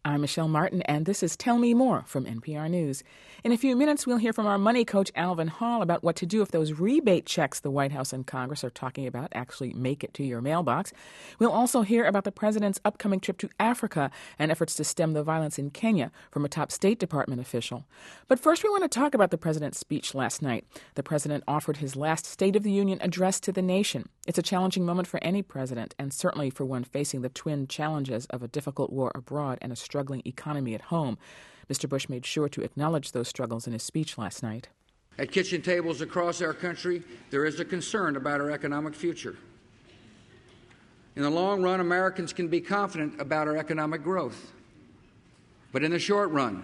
I'm Michelle Martin, and this is Tell Me More from NPR News. In a few minutes, we'll hear from our money coach, Alvin Hall, about what to do if those rebate checks the White House and Congress are talking about actually make it to your mailbox. We'll also hear about the president's upcoming trip to Africa and efforts to stem the violence in Kenya from a top State Department official. But first, we want to talk about the president's speech last night. The president offered his last State of the Union address to the nation. It's a challenging moment for any president, and certainly for one facing the twin challenges of a difficult war abroad and a struggling economy at home. Mr. Bush made sure to acknowledge those struggles in his speech last night. At kitchen tables across our country, there is a concern about our economic future. In the long run, Americans can be confident about our economic growth. But in the short run,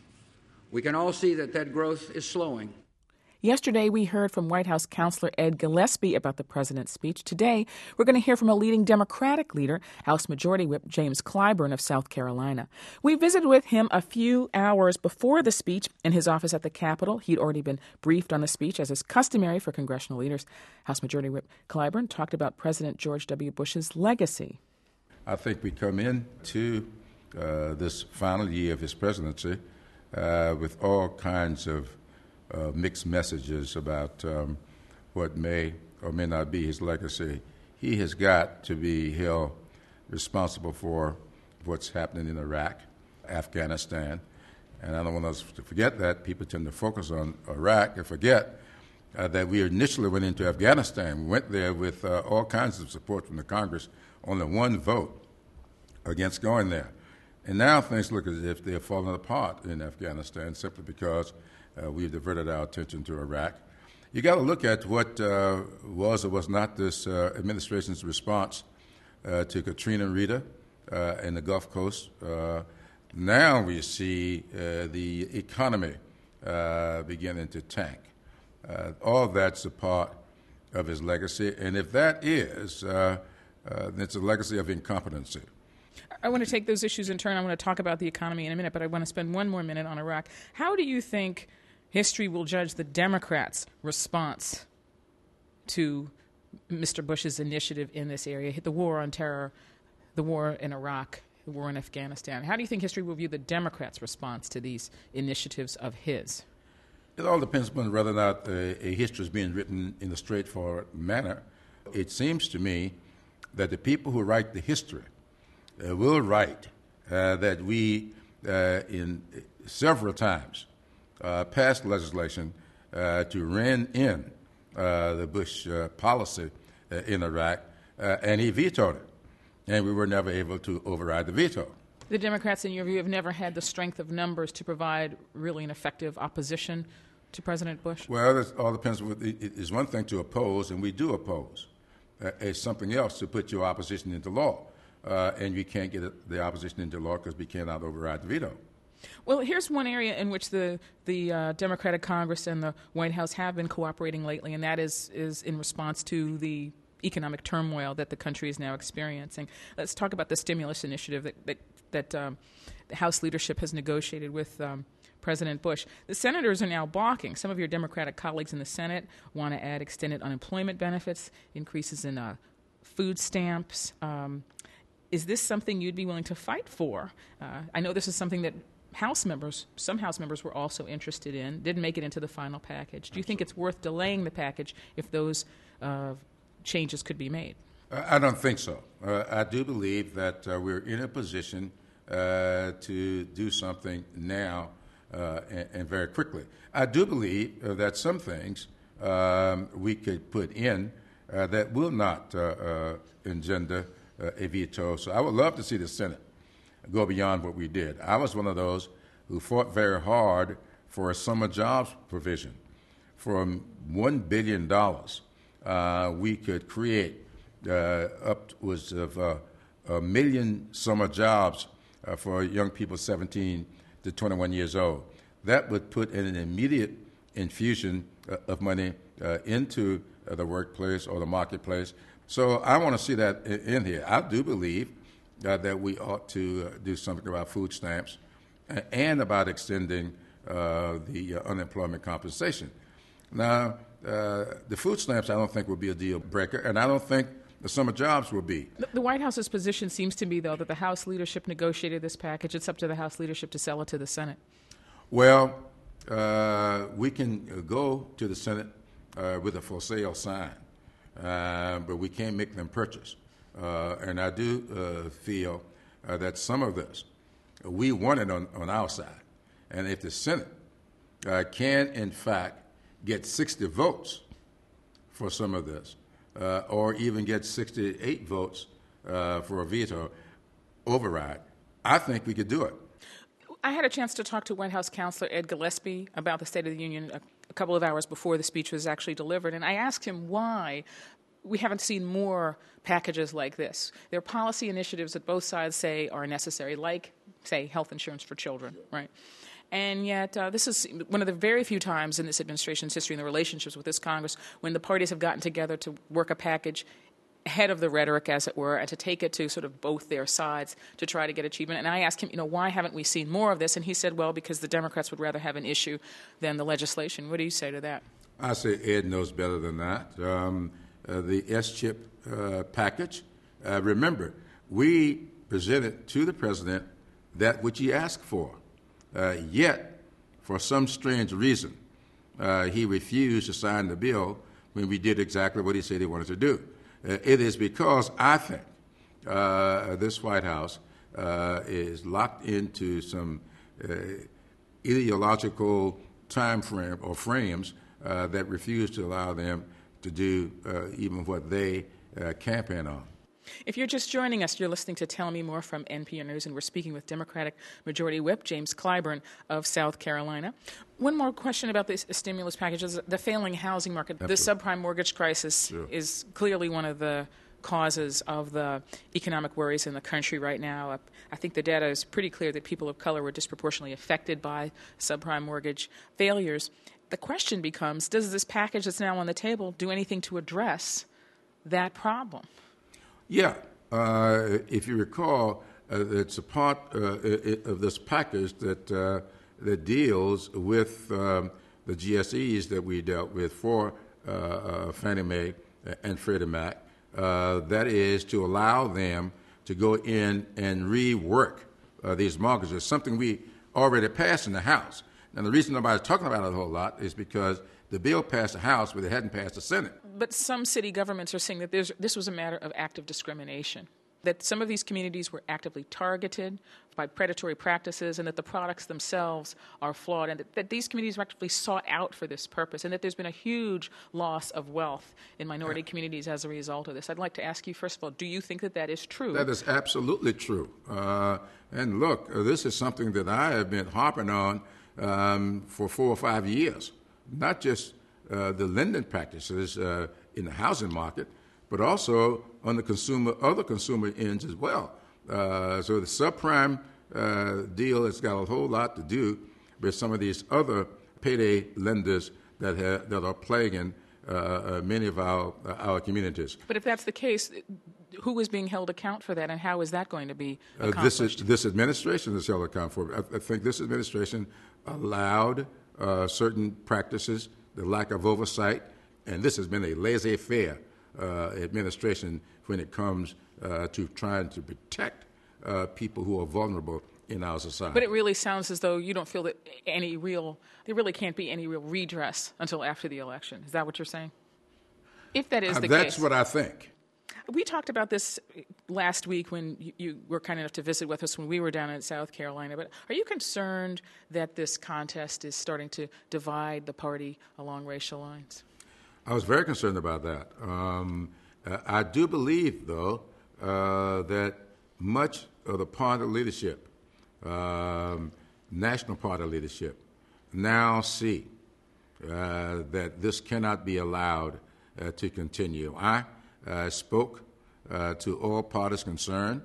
we can all see that growth is slowing. Yesterday, we heard from White House counselor Ed Gillespie about the president's speech. Today, we're going to hear from a leading Democratic leader, House Majority Whip James Clyburn of South Carolina. We visited with him a few hours before the speech in his office at the Capitol. He'd already been briefed on the speech, as is customary for congressional leaders. House Majority Whip Clyburn talked about President George W. Bush's legacy. I think we come into this final year of his presidency with all kinds of mixed messages about what may or may not be his legacy. He has got to be held responsible for what's happening in Iraq, Afghanistan, and I don't want us to forget that. People tend to focus on Iraq and forget that we initially went into Afghanistan. We went there with all kinds of support from the Congress, only one vote against going there. And now things look as if they're falling apart in Afghanistan simply because we've diverted our attention to Iraq. You got to look at what was or was not this administration's response to Katrina and Rita in the Gulf Coast. Now we see the economy beginning to tank. All that's a part of his legacy, and if that is, it's a legacy of incompetency. I want to take those issues in turn. I want to talk about the economy in a minute, but I want to spend one more minute on Iraq. How do you think history will judge the Democrats' response to Mr. Bush's initiative in this area, the war on terror, the war in Iraq, the war in Afghanistan? How do you think history will view the Democrats' response to these initiatives of his? It all depends upon whether or not a history is being written in a straightforward manner. It seems to me that the people who write the history will write that we, in several times, passed legislation to rein in the Bush policy in Iraq, and he vetoed it. And we were never able to override the veto. The Democrats, in your view, have never had the strength of numbers to provide really an effective opposition to President Bush? Well, it all depends. It's one thing to oppose, and we do oppose. It's something else to put your opposition into law. And we can't get the opposition into law because we cannot override the veto. Well, here's one area in which the Democratic Congress and the White House have been cooperating lately, and that is in response to the economic turmoil that the country is now experiencing. Let's talk about the stimulus initiative that the House leadership has negotiated with President Bush. The senators are now balking. Some of your Democratic colleagues in the Senate want to add extended unemployment benefits, increases in food stamps. Is this something you'd be willing to fight for? I know this is something that some House members were also interested in, didn't make it into the final package. Do you think it's worth delaying the package if those changes could be made? I don't think so. I do believe that we're in a position to do something now and very quickly. I do believe that some things we could put in that will not engender a veto. So I would love to see the Senate go beyond what we did. I was one of those who fought very hard for a summer jobs provision. For $1 billion, we could create upwards of 1 million summer jobs for young people 17 to 21 years old. That would put in an immediate infusion of money into the workplace or the marketplace. So I want to see that in here. I do believe that we ought to do something about food stamps and about extending the unemployment compensation. Now, the food stamps I don't think will be a deal breaker, and I don't think the summer jobs will be. The White House's position seems to be, though, that the House leadership negotiated this package. It's up to the House leadership to sell it to the Senate. Well, we can go to the Senate with a for sale sign, but we can't make them purchase. And I do feel that some of this, we want it on our side. And if the Senate can, in fact, get 60 votes for some of this, or even get 68 votes for a veto override, I think we could do it. I had a chance to talk to White House Counselor Ed Gillespie about the State of the Union a couple of hours before the speech was actually delivered, and I asked him why we haven't seen more packages like this. There are policy initiatives that both sides say are necessary, like, say, health insurance for children, right? And yet, this is one of the very few times in this administration's history, in the relationships with this Congress, when the parties have gotten together to work a package ahead of the rhetoric, as it were, and to take it to sort of both their sides to try to get achievement. And I asked him, why haven't we seen more of this? And he said, well, because the Democrats would rather have an issue than the legislation. What do you say to that? I say Ed knows better than that. The S-chip package, remember, we presented to the president that which he asked for. Yet, for some strange reason, he refused to sign the bill when we did exactly what he said he wanted to do. It is because I think this White House is locked into some ideological time frame or frames that refuse to allow them to do even what they campaign on. If you're just joining us, you're listening to Tell Me More from NPR News, and we're speaking with Democratic Majority Whip James Clyburn of South Carolina. One more question about the stimulus packages, the failing housing market. Absolutely. The subprime mortgage crisis is clearly one of the causes of the economic worries in the country right now. I think the data is pretty clear that people of color were disproportionately affected by subprime mortgage failures. The question becomes, does this package that's now on the table do anything to address that problem? Yeah. If you recall, it's a part of this package that deals with the GSEs that we dealt with for Fannie Mae and Freddie Mac. That is to allow them to go in and rework these mortgages, something we already passed in the House. And the reason nobody's talking about it a whole lot is because the bill passed the House, but it hadn't passed the Senate. But some city governments are saying that this was a matter of active discrimination, that some of these communities were actively targeted by predatory practices, and that the products themselves are flawed, and that these communities were actively sought out for this purpose, and that there's been a huge loss of wealth in minority communities as a result of this. I'd like to ask you, first of all, do you think that that is true? That is absolutely true. And look, this is something that I have been harping on for 4 or 5 years. Not just the lending practices in the housing market, but also on the other consumer ends as well. So the subprime deal has got a whole lot to do with some of these other payday lenders that are plaguing many of our communities. But if that's the case, who is being held account for that, and how is that going to be accomplished? This administration is held account for it. I think this administration allowed certain practices, the lack of oversight, and this has been a laissez-faire administration when it comes to trying to protect people who are vulnerable in our society. But it really sounds as though you don't feel that there really can't be any real redress until after the election. Is that what you're saying? If that is the case. That's what I think. We talked about this last week when you were kind enough to visit with us when we were down in South Carolina. But are you concerned that this contest is starting to divide the party along racial lines? I was very concerned about that. I do believe, though, that much of the party leadership, national party leadership, now see that this cannot be allowed to continue. I spoke to all parties concerned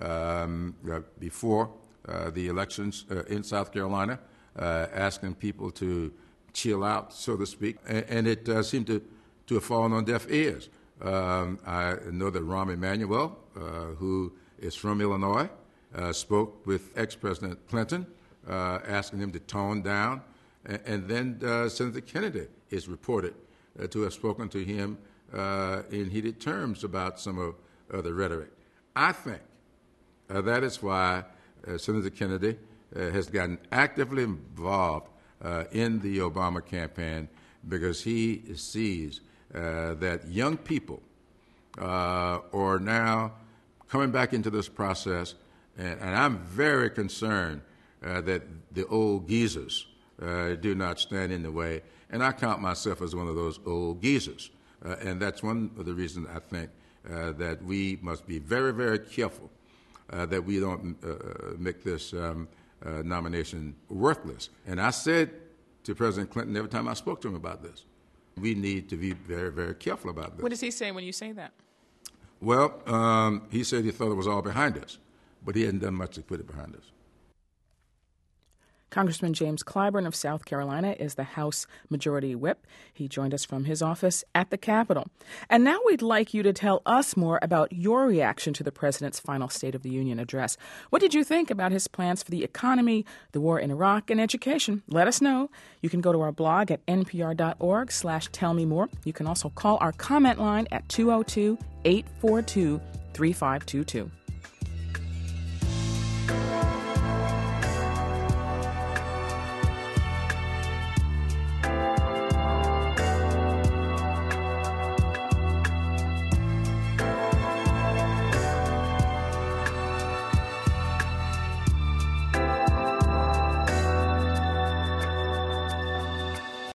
before the elections in South Carolina, asking people to chill out, so to speak, and it seemed to have fallen on deaf ears. I know that Rahm Emanuel, who is from Illinois, spoke with ex-President Clinton, asking him to tone down, and then Senator Kennedy is reported to have spoken to him in heated terms about some of the rhetoric. I think that is why Senator Kennedy has gotten actively involved in the Obama campaign, because he sees that young people are now coming back into this process, and I'm very concerned that the old geezers do not stand in the way, and I count myself as one of those old geezers, and that's one of the reasons I think that we must be very, very careful that we don't make this nomination worthless. And I said to President Clinton every time I spoke to him about this, we need to be very, very careful about this. What does he say when you say that? Well, he said he thought it was all behind us, but he hadn't done much to put it behind us. Congressman James Clyburn of South Carolina is the House Majority Whip. He joined us from his office at the Capitol. And now we'd like you to tell us more about your reaction to the president's final State of the Union address. What did you think about his plans for the economy, the war in Iraq, and education? Let us know. You can go to our blog at npr.org/tellmemore. You can also call our comment line at 202-842-3522.